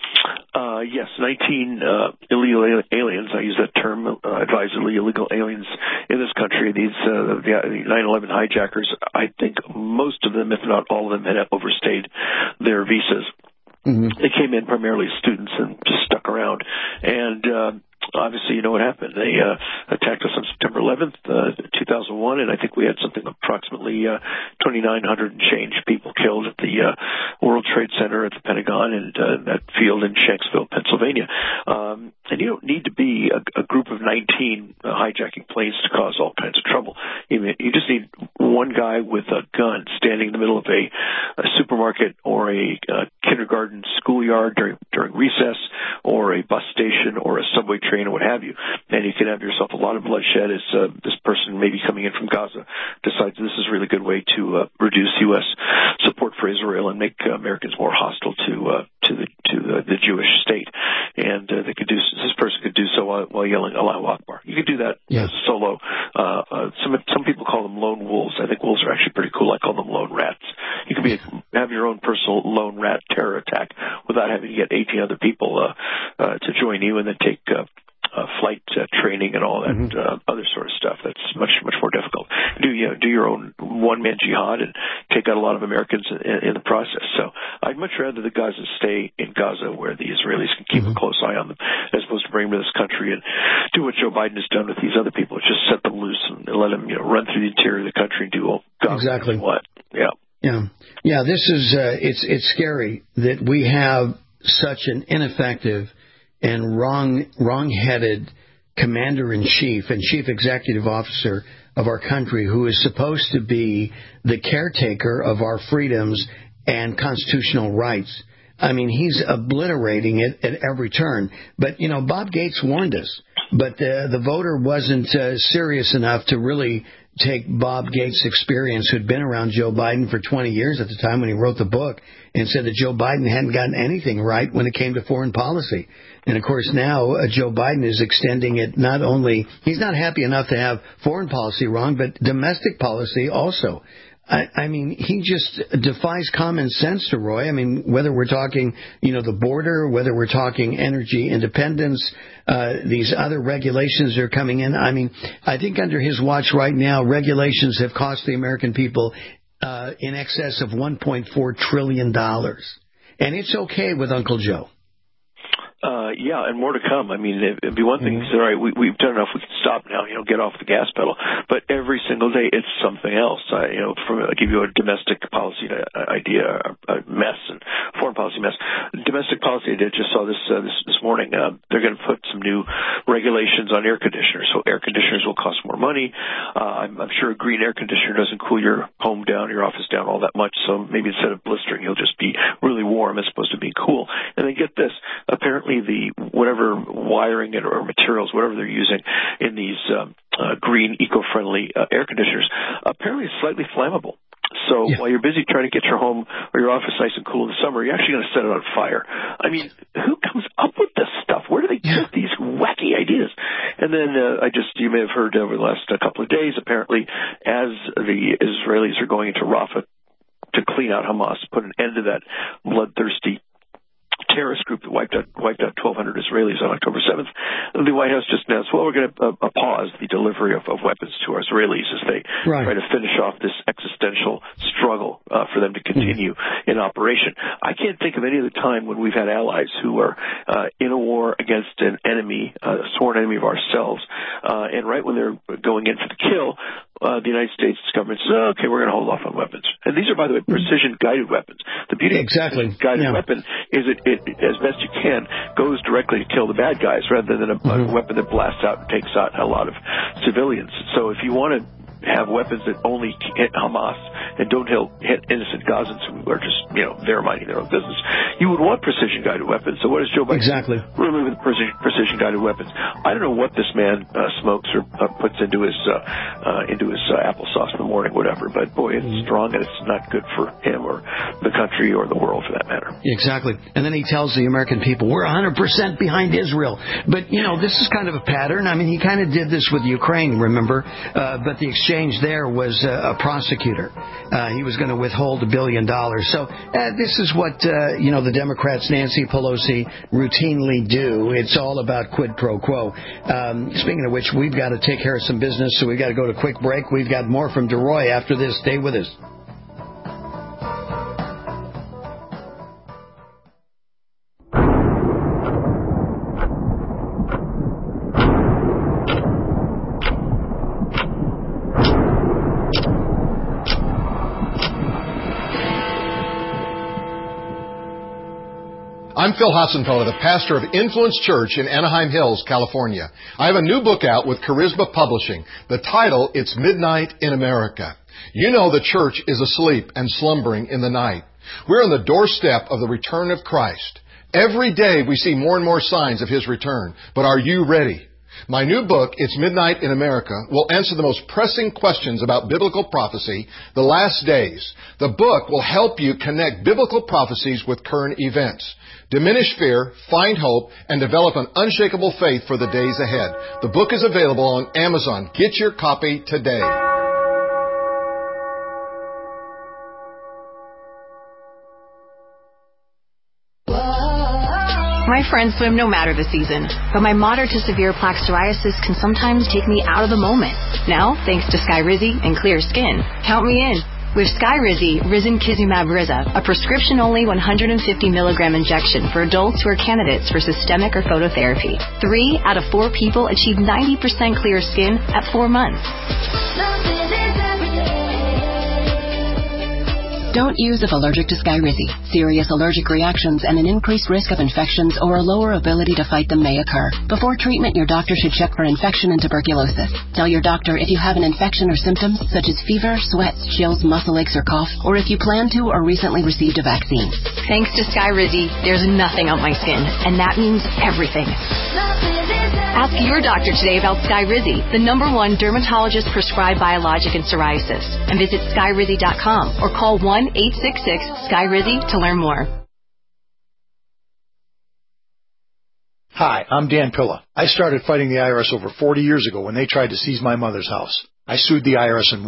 Yes, 19 illegal aliens. I use that term advisedly. Illegal aliens in this country. These the 9/11 hijackers. I think most of them, if not all of them, had overstayed their visas. They came in primarily as students and just stuck around. And obviously, you know what happened. They attacked us on September 11th, 2001, and I think we had something approximately 2,900 and change people killed at the World Trade Center at the Pentagon and that field in Shanksville, Pennsylvania. And you don't need to be a group of 19 hijacking planes to cause all kinds of trouble. You just need one guy with a gun standing in the middle of a supermarket or a kindergarten schoolyard during recess, or a bus station or a subway train or what have you. And you can have yourself a lot of bloodshed as this person maybe coming in from Gaza decides this is a really good way to reduce U.S. support for Israel and make Americans more hostile to the Jewish state. And this person could do so while yelling Allahu Akbar. You could do that as a solo. Some people call them lone wolves. I think wolves are actually pretty cool. I call them lone rats. You could have your own personal lone rat terror attack without having to get 18 other people to join you and then take flight training and all that other sort of stuff. That's much more difficult. Do your own one-man jihad and take out a lot of Americans in the process. So I'd much rather the Gazans stay in Gaza, where the Israelis can keep a close eye on them, as opposed to bring them to this country and do what Joe Biden has done with these other people. Just set them loose and let them run through the interior of the country and do all exactly what. Yeah. This is it's scary that we have such an ineffective and wrong-headed commander-in-chief and chief executive officer of our country, who is supposed to be the caretaker of our freedoms and constitutional rights. I mean, he's obliterating it at every turn. But, Bob Gates warned us. But the voter wasn't serious enough to really take Bob Gates' experience, who'd been around Joe Biden for 20 years at the time when he wrote the book, and said that Joe Biden hadn't gotten anything right when it came to foreign policy. And, of course, now Joe Biden is extending it. Not only, he's not happy enough to have foreign policy wrong, but domestic policy also. I mean, he just defies common sense, to Roy. I mean, whether we're talking, the border, whether we're talking energy independence, these other regulations that are coming in. I mean, I think under his watch right now, regulations have cost the American people in excess of $1.4 trillion. And it's okay with Uncle Joe. Yeah, and more to come. I mean, it'd be one thing to say, all right, we've done enough, we can stop now, get off the gas pedal. But every single day, it's something else. I'll give you a domestic policy idea, a mess, and foreign policy mess. Domestic policy idea, just saw this morning. They're going to put some new regulations on air conditioners. So air conditioners will cost more money. I'm sure a green air conditioner doesn't cool your home down, your office down all that much. So maybe instead of blistering, you'll just be really warm as opposed to being cool. And then get this, apparently whatever wiring or materials, whatever they're using in these green, eco-friendly air conditioners, apparently is slightly flammable. So while you're busy trying to get your home or your office nice and cool in the summer, you're actually going to set it on fire. I mean, who comes up with this stuff? Where do they get these wacky ideas? And then you may have heard over the last couple of days, apparently, as the Israelis are going into Rafah to clean out Hamas, put an end to that bloodthirsty terrorist group that wiped out 1,200 Israelis on October 7th. The White House just announced, we're going to pause the delivery of weapons to our Israelis as they try to finish off this existential struggle for them to continue in operation. I can't think of any other time when we've had allies who are in a war against an enemy, a sworn enemy of ourselves, and right when they're going in for the kill, the United States government says, okay, we're going to hold off on weapons. And these are, by the way, precision-guided weapons. The beauty of a guided weapon is it, as best you can, goes directly to kill the bad guys rather than a weapon that blasts out and takes out a lot of civilians. So if you want to have weapons that only hit Hamas and don't hit innocent Gazans who are just, they're minding their own business, you would want precision-guided weapons. So what does Joe Biden remove the precision-guided weapons? I don't know what this man smokes or puts into his applesauce in the morning, whatever, but boy, it's strong and it's not good for him or the country or the world for that matter. Exactly. And then he tells the American people, we're 100% behind Israel. But, this is kind of a pattern. I mean, he kind of did this with Ukraine, remember? But the exchange there was a prosecutor. He was going to withhold $1 billion. So this is what, the Democrats, Nancy Pelosi, routinely do. It's all about quid pro quo. Speaking of which, we've got to take care of some business, so we've got to go to a quick break. We've got more from DeRoy after this. Stay with us. I'm Phil Hassenfeller, the pastor of Influence Church in Anaheim Hills, California. I have a new book out with Charisma Publishing. The title, It's Midnight in America. You know the church is asleep and slumbering in the night. We're on the doorstep of the return of Christ. Every day we see more and more signs of His return. But are you ready? My new book, It's Midnight in America, will answer the most pressing questions about biblical prophecy, the last days. The book will help you connect biblical prophecies with current events. Diminish fear, find hope, and develop an unshakable faith for the days ahead. The book is available on Amazon. Get your copy today. My friends swim no matter the season, but my moderate to severe plaque psoriasis can sometimes take me out of the moment. Now, thanks to Skyrizi and Clear Skin, count me in. With Skyrizi, Risankizumab Riza, a prescription-only 150 milligram injection for adults who are candidates for systemic or phototherapy. 3 out of 4 people achieve 90% clear skin at 4 months. Don't use if allergic to Skyrizi. Serious allergic reactions and an increased risk of infections or a lower ability to fight them may occur. Before treatment, your doctor should check for infection and tuberculosis. Tell your doctor if you have an infection or symptoms such as fever, sweats, chills, muscle aches, or cough, or if you plan to or recently received a vaccine. Thanks to Skyrizi, there's nothing on my skin, and that means everything. Ask your doctor today about Skyrizi, the #1 dermatologist-prescribed biologic in psoriasis, and visit Skyrizi.com or call 1-866-SKYRIZI to learn more. Hi, I'm Dan Pilla. I started fighting the IRS over 40 years ago when they tried to seize my mother's house. I sued the IRS and won.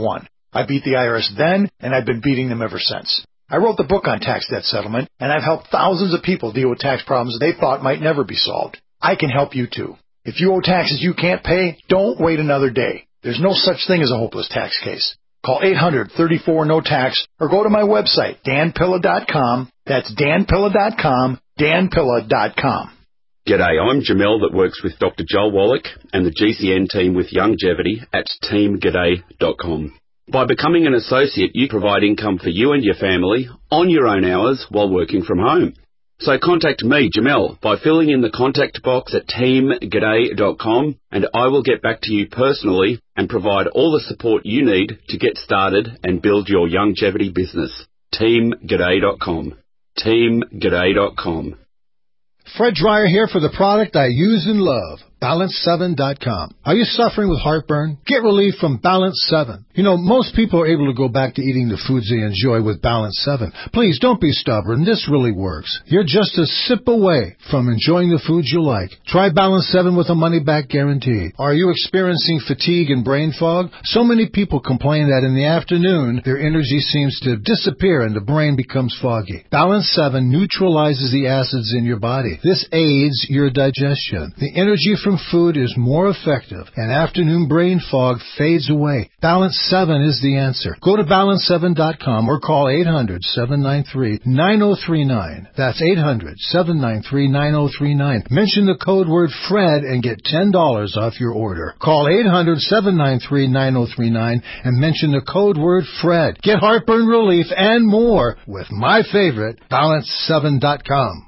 I beat the IRS then, and I've been beating them ever since. I wrote the book on tax debt settlement, and I've helped thousands of people deal with tax problems they thought might never be solved. I can help you too. If you owe taxes you can't pay, don't wait another day. There's no such thing as a hopeless tax case. Call 800-34-NO-TAX or go to my website, danpilla.com. That's danpilla.com, danpilla.com. G'day, I'm Jamel that works with Dr. Joel Wallach and the GCN team with Longevity at teamg'day.com. By becoming an associate, you provide income for you and your family on your own hours while working from home. So contact me, Jamel, by filling in the contact box at teamg'day.com, and I will get back to you personally and provide all the support you need to get started and build your longevity business. teamg'day.com. teamg'day.com. Fred Dreyer here for the product I use and love, Balance7.com. Are you suffering with heartburn? Get relief from Balance 7. You know, most people are able to go back to eating the foods they enjoy with Balance 7. Please don't be stubborn. This really works. You're just a sip away from enjoying the foods you like. Try Balance 7 with a money-back guarantee. Are you experiencing fatigue and brain fog? So many people complain that in the afternoon, their energy seems to disappear and the brain becomes foggy. Balance 7 neutralizes the acids in your body. This aids your digestion. The energy from food is more effective, and afternoon brain fog fades away. Balance 7 is the answer. Go to balance7.com or call 800-793-9039. That's 800-793-9039. Mention the code word FRED and get $10 off your order. Call 800-793-9039 and mention the code word FRED. Get heartburn relief and more with my favorite, balance7.com.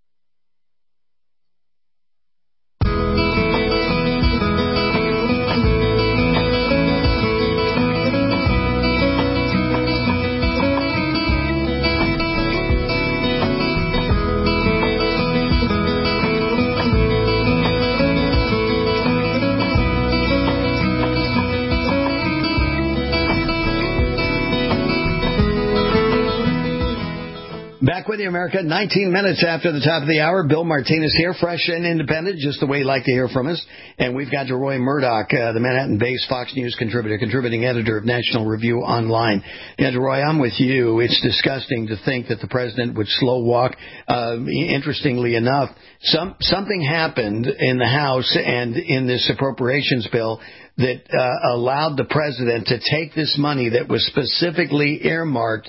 Back with you, America. 19 minutes after the top of the hour. Bill Martinez here, fresh and independent, just the way you like to hear from us. And we've got Roy Murdoch, the Manhattan-based Fox News contributor, contributing editor of National Review Online. Yeah, Roy, I'm with you. It's disgusting to think that the president would slow walk. Interestingly enough, something happened in the House and in this appropriations bill that allowed the president to take this money that was specifically earmarked,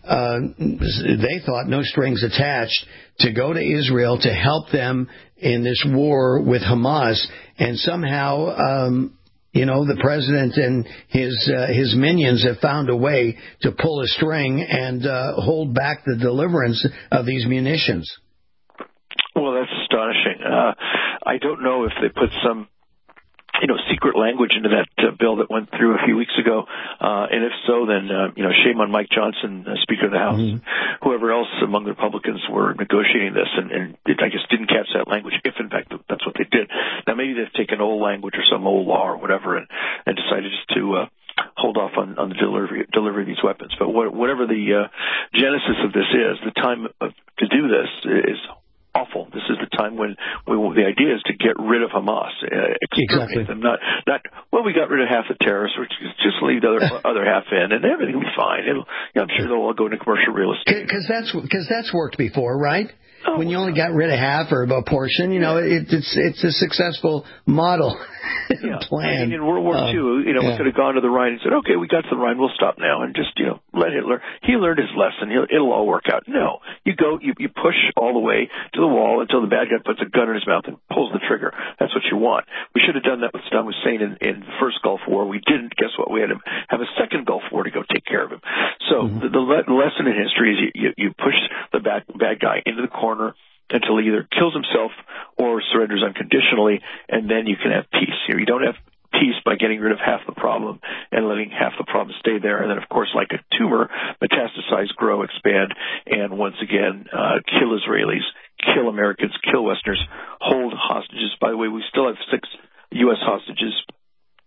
they thought no strings attached, to go to Israel to help them in this war with Hamas. And somehow, the president and his minions have found a way to pull a string and hold back the deliverance of these munitions. Well, that's astonishing. I don't know if they put some secret language into that bill that went through a few weeks ago. And if so, then, shame on Mike Johnson, Speaker of the House, whoever else among the Republicans were negotiating this and I guess didn't catch that language, if in fact that's what they did. Now, maybe they've taken old language or some old law or whatever and decided just to hold off on the delivery of these weapons. But whatever the genesis of this is, the time to do this is awful. This is the time when the idea is to get rid of Hamas. Exterminate them. Not, we got rid of half the terrorists, which is just leave the other half in, and everything will be fine. I'm sure they'll all go into commercial real estate. Because that's worked before, right? When you only got rid of half or a portion, it's a successful model plan. In World War II, we could have gone to the Rhine and said, okay, we got to the Rhine, we'll stop now, and just, let Hitler. He learned his lesson. It'll all work out. No. You go, you push all the way to the wall until the bad guy puts a gun in his mouth and pulls the trigger. That's what you want. We should have done that with Saddam Hussein in the first Gulf War. We didn't. Guess what? We had to have a second Gulf War to go take care of him. So the lesson in history is you push the bad guy into the corner until he either kills himself or surrenders unconditionally, and then you can have peace. You don't have peace by getting rid of half the problem and letting half the problem stay there. And then, of course, like a tumor, metastasize, grow, expand, and once again, kill Israelis, kill Americans, kill Westerners, hold hostages. By the way, we still have 6 U.S. hostages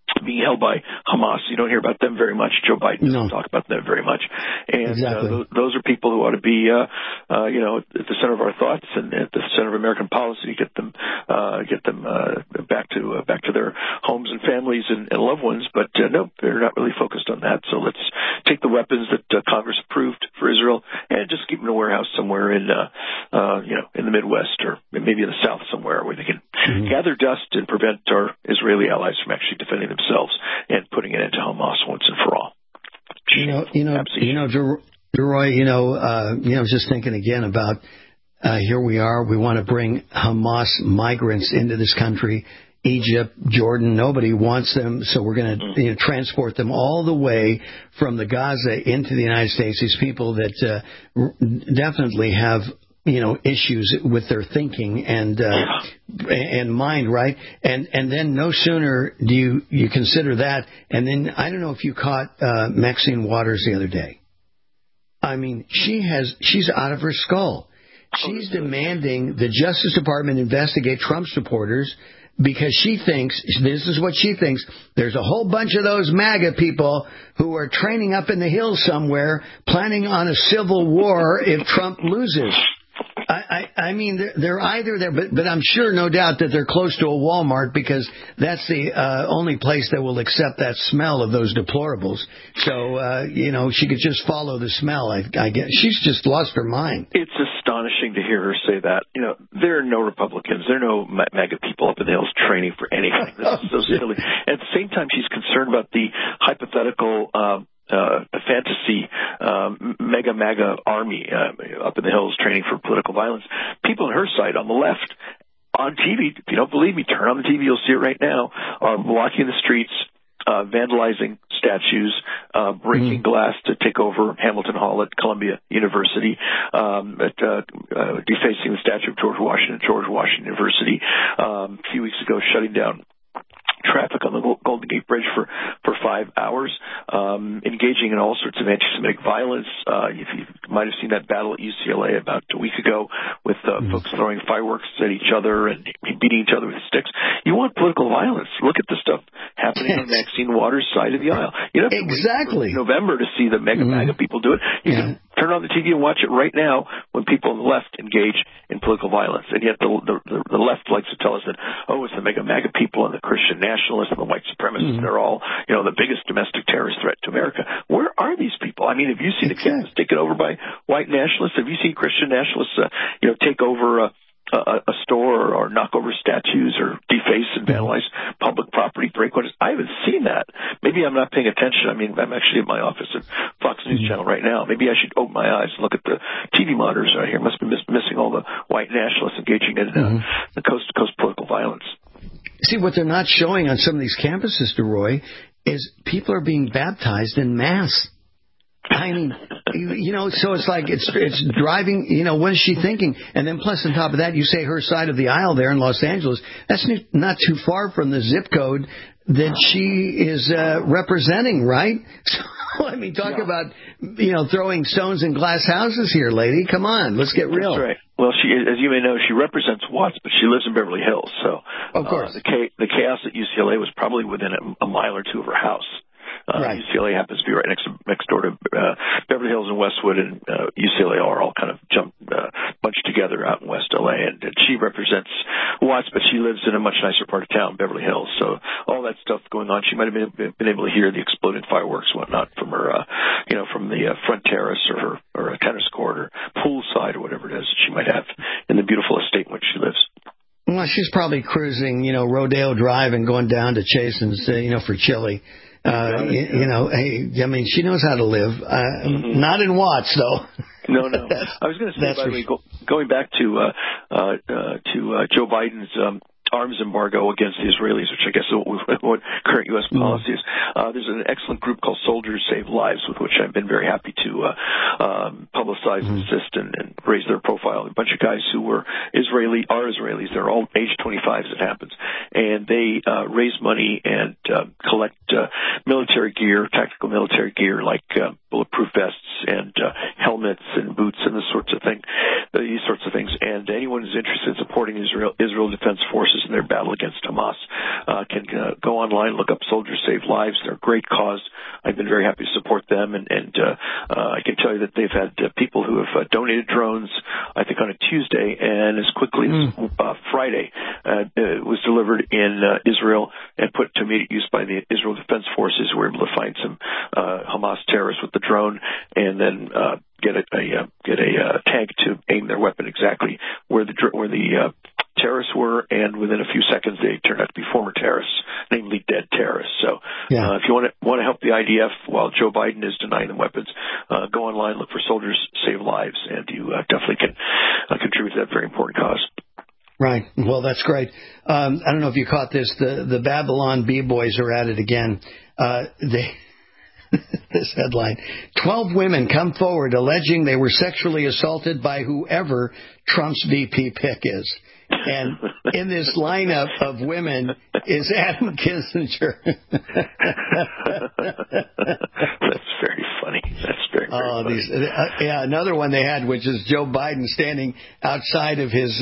being held by Hamas. You don't hear about them very much. Joe Biden doesn't talk about them very much. And those are people who ought to be, at the center of our thoughts and at the center of American policy. Get them back to their homes and families and loved ones. But no, they're not really focused on that. So let's take the weapons that Congress approved for Israel and just keep them in a warehouse somewhere in the Midwest or maybe in the South somewhere where they can gather dust and prevent our Israeli allies from actually defending themselves and putting it into Hamas once and for all. Deroy, just thinking again about here we are. We want to bring Hamas migrants into this country. Egypt, Jordan, nobody wants them, so we're going to transport them all the way from the Gaza into the United States. These people that definitely have issues with their thinking and mind, right? And then no sooner do you consider that, and then I don't know if you caught Maxine Waters the other day. I mean, she's out of her skull. She's demanding the Justice Department investigate Trump supporters because she thinks, this is what she thinks, there's a whole bunch of those MAGA people who are training up in the hills somewhere planning on a civil war if Trump loses. I mean, they're either there, but I'm sure, no doubt, that they're close to a Walmart because that's the only place that will accept that smell of those deplorables. So, she could just follow the smell. I guess she's just lost her mind. It's astonishing to hear her say that. There are no Republicans, there are no MAGA people up in the hills training for anything. This is so silly. At the same time, she's concerned about the hypothetical a fantasy mega MAGA army up in the hills training for political violence. People on her side, on the left, on TV, if you don't believe me, turn on the TV, you'll see it right now, are blocking the streets, vandalizing statues, breaking glass to take over Hamilton Hall at Columbia University, defacing the statue of George Washington University, a few weeks ago shutting down traffic on the Golden Gate Bridge for 5 hours, engaging in all sorts of anti-Semitic violence. You might have seen that battle at UCLA about a week ago with folks throwing fireworks at each other and beating each other with sticks. You want political violence? Look at the stuff happening on Maxine Waters' side of the aisle. You don't have to wait for November to see the MAGA people do it. You can turn on the TV and watch it right now when people on the left engage in political violence. And yet the left likes to tell us that, it's the MAGA people and the Christian nationalists and the white supremacists. They're all, the biggest domestic terrorist threat to America. Where are these people? I mean, have you seen the campus taken over by white nationalists? Have you seen Christian nationalists, take over a store or knock over statues or deface and vandalize public property, break windows? I haven't seen that. Maybe I'm not paying attention. I mean, I'm actually at my office at Fox News Channel right now. Maybe I should open my eyes and look at the TV monitors right here. Must be missing all the white nationalists engaging in the coast-to-coast political violence. See, what they're not showing on some of these campuses, DeRoy, is people are being baptized in mass. I mean, so it's like it's driving, what is she thinking? And then plus on top of that, you say her side of the aisle there in Los Angeles, that's not too far from the zip code that she is representing, right? So, I mean, talk about, throwing stones in glass houses here, lady. Come on, let's get real. That's right. Well, she, as you may know, she represents Watts, but she lives in Beverly Hills. So, of course, the chaos at UCLA was probably within a mile or two of her house. Right. UCLA happens to be right next door to Beverly Hills and Westwood, and UCLA are all kind of bunched together out in West LA. And she represents Watts, but she lives in a much nicer part of town, Beverly Hills. So all that stuff going on, she might have been able to hear the exploded fireworks and whatnot from her, from the front terrace or a tennis court or poolside or whatever it is that she might have in the beautiful estate in which she lives. Well, she's probably cruising, Rodeo Drive and going down to Chasen's, for chili. Hey, I mean, she knows how to live. Not in Watts, though. No. I was going to say, by the way, going back to Joe Biden's arms embargo against the Israelis, which I guess is what current U.S. policy is. There's an excellent group called Soldiers Save Lives, with which I've been very happy to publicize and assist and raise their profile. A bunch of guys who are Israelis. They're all age 25 as it happens. And they raise money and collect military gear, tactical military gear like bulletproof vests, and helmets and boots and these sorts of things. And anyone who's interested in supporting Israel Defense Forces in their battle against Hamas can go online, look up Soldiers Save Lives. They're a great cause. I've been very happy to support them, and I can tell you that they've had people who have donated drones, I think on a Tuesday, and as quickly as Friday, it was delivered in Israel and put to immediate use by the Israel Defense Forces. We were able to find some Hamas terrorists with the drone, and then get a tank to aim their weapon exactly where the terrorists were, and within a few seconds they turned out to be former terrorists, namely dead terrorists. So if you want to help the IDF while Joe Biden is denying them weapons, go online, look for Soldiers Save Lives, and you definitely can contribute to that very important cause. Right. Well, that's great. I don't know if you caught this. The Babylon B-boys are at it again. This headline, 12 women come forward alleging they were sexually assaulted by whoever Trump's VP pick is. And in this lineup of women is Adam Kinzinger. That's very funny. That's very funny. Another one they had, which is Joe Biden standing outside of his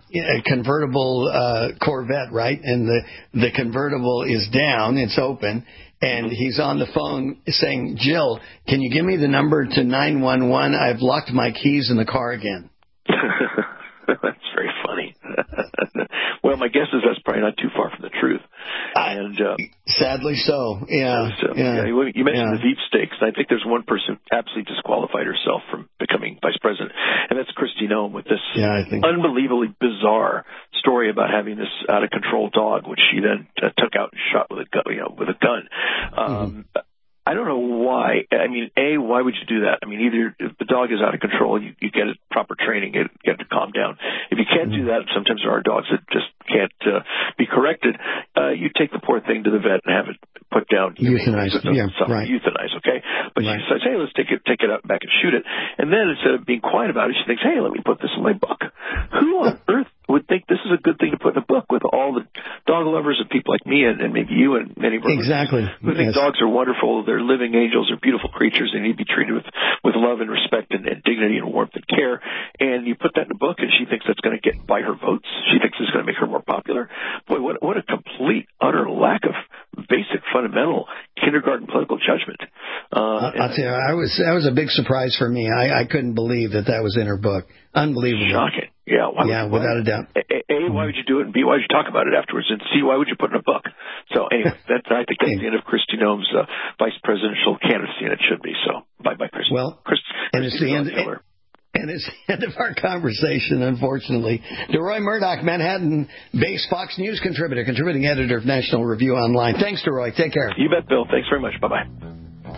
convertible Corvette, right? And the convertible is down. It's open. And he's on the phone saying, Jill, can you give me the number to 911? I've locked my keys in the car again. That's very funny. Well, my guess is that's probably not too far from the truth. And sadly so. Yeah. You mentioned the Veep stakes. I think there's one person who absolutely disqualified herself from becoming vice president, and that's Kristi Noem with this unbelievably bizarre story about having this out of control dog, which she then took out and shot with a gun. I don't know why. I mean, why would you do that? I mean, either if the dog is out of control, you get it proper training, you get it to calm down. If you can't do that, sometimes there are dogs that just can't be corrected. You take the poor thing to the vet and have it put down. Euthanized. Euthanized, okay? But she says, hey, let's take it out back and shoot it. And then instead of being quiet about it, she thinks, hey, let me put this in my book. Who on earth would think this is a good thing to put in a book with all the dog lovers and people like me and maybe you and many of our listeners who think dogs are wonderful, they're living angels, they're beautiful creatures, they need to be treated with love and respect and dignity and warmth and care. And you put that in a book and she thinks that's going to buy her votes. She thinks it's going to make her more popular. Boy, what a complete, utter lack of basic, fundamental kindergarten political judgment. I'll tell you, that was a big surprise for me. I couldn't believe that was in her book. Unbelievable. Shocking. Yeah, without a doubt. Why would you do it? And B, why would you talk about it afterwards? And C, why would you put it in a book? So anyway, I think that's the end of Kristi Noem's vice presidential candidacy, and it should be. So bye-bye, Kristi. Well, and it's the end. And it's the end of our conversation, unfortunately. DeRoy Murdoch, Manhattan-based Fox News contributor, contributing editor of National Review Online. Thanks, DeRoy. Take care. You bet, Bill. Thanks very much. Bye-bye.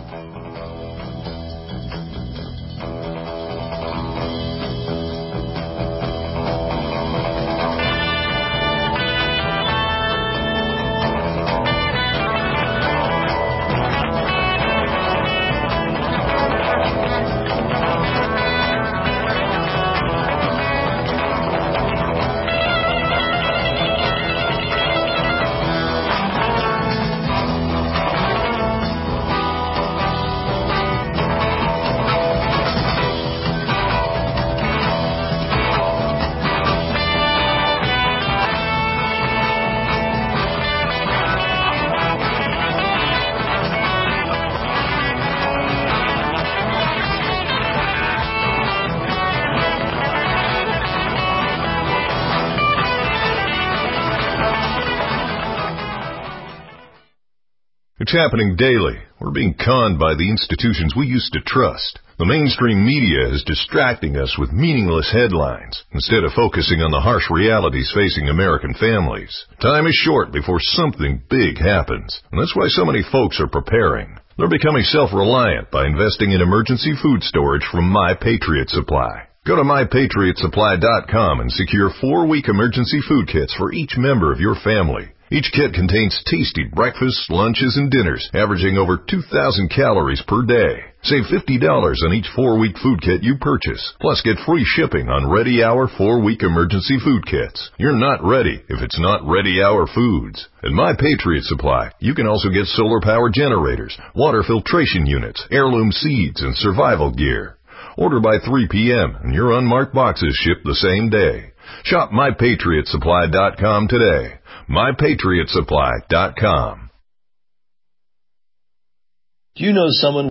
It's happening daily. We're being conned by the institutions we used to trust. The mainstream media is distracting us with meaningless headlines instead of focusing on the harsh realities facing American families. Time is short before something big happens, and that's why so many folks are preparing. They're becoming self-reliant by investing in emergency food storage from My Patriot Supply. Go to MyPatriotSupply.com and secure 4-week emergency food kits for each member of your family. Each kit contains tasty breakfasts, lunches, and dinners, averaging over 2,000 calories per day. Save $50 on each 4-week food kit you purchase. Plus, get free shipping on Ready Hour 4-week emergency food kits. You're not ready if it's not Ready Hour Foods. At My Patriot Supply, you can also get solar power generators, water filtration units, heirloom seeds, and survival gear. Order by 3 p.m. and your unmarked boxes ship the same day. Shop MyPatriotSupply.com today. MyPatriotSupply.com. Do you know someone